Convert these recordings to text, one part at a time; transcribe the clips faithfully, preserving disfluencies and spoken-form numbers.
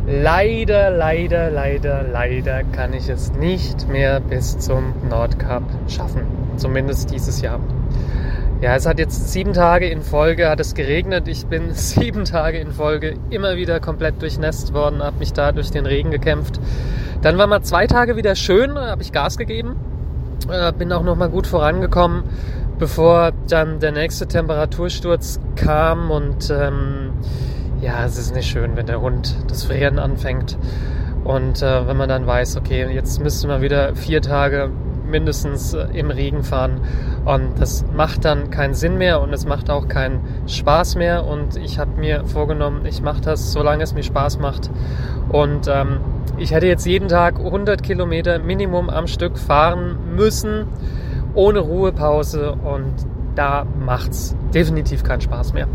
leider, leider, leider, leider kann ich es nicht mehr bis zum Nordkap schaffen. Zumindest dieses Jahr. Ja, es hat jetzt sieben Tage in Folge, hat es geregnet. Ich bin sieben Tage in Folge immer wieder komplett durchnässt worden, habe mich da durch den Regen gekämpft. Dann war mal zwei Tage wieder schön, habe ich Gas gegeben, äh, bin auch noch mal gut vorangekommen, bevor dann der nächste Temperatursturz kam. Und ähm, ja, es ist nicht schön, wenn der Hund das Frieren anfängt. Und äh, wenn man dann weiß, okay, jetzt müsste man wieder vier Tage mindestens im Regen fahren, und das macht dann keinen Sinn mehr und es macht auch keinen Spaß mehr. Und ich habe mir vorgenommen, ich mache das, solange es mir Spaß macht. Und ähm, ich hätte jetzt jeden Tag hundert Kilometer Minimum am Stück fahren müssen, ohne Ruhepause, und da macht's definitiv keinen Spaß mehr.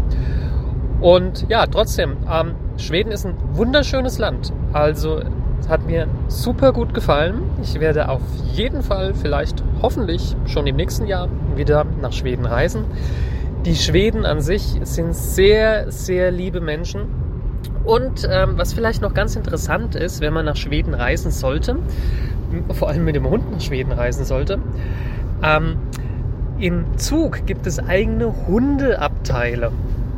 Und ja, trotzdem, ähm, Schweden ist ein wunderschönes Land. Also hat mir super gut gefallen. Ich werde auf jeden Fall, vielleicht hoffentlich schon im nächsten Jahr wieder nach Schweden reisen. Die Schweden an sich sind sehr, sehr liebe Menschen. Und ähm, was vielleicht noch ganz interessant ist, wenn man nach Schweden reisen sollte, vor allem mit dem Hund nach Schweden reisen sollte, ähm, im Zug gibt es eigene Hundeabteile.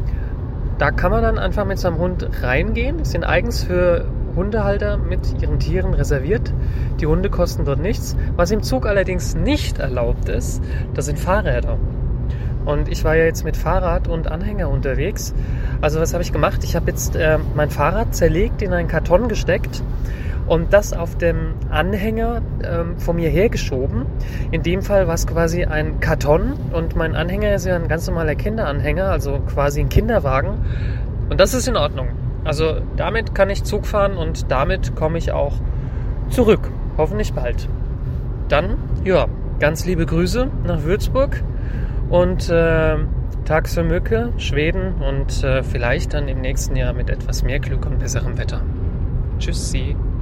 Da kann man dann einfach mit seinem Hund reingehen. Die sind eigens für Hundehalter mit ihren Tieren reserviert. Die Hunde kosten dort nichts. Was im Zug allerdings nicht erlaubt ist, das sind Fahrräder. Und ich war ja jetzt mit Fahrrad und Anhänger unterwegs. Also was habe ich gemacht? Ich habe jetzt äh, mein Fahrrad zerlegt, in einen Karton gesteckt und das auf dem Anhänger ähm, von mir hergeschoben. In dem Fall war es quasi ein Karton und mein Anhänger ist ja ein ganz normaler Kinderanhänger, also quasi ein Kinderwagen. Und das ist in Ordnung. Also damit kann ich Zug fahren und damit komme ich auch zurück. Hoffentlich bald. Dann, ja, ganz liebe Grüße nach Würzburg und äh, Tags für Mücke, Schweden, und äh, vielleicht dann im nächsten Jahr mit etwas mehr Glück und besserem Wetter. Tschüssi.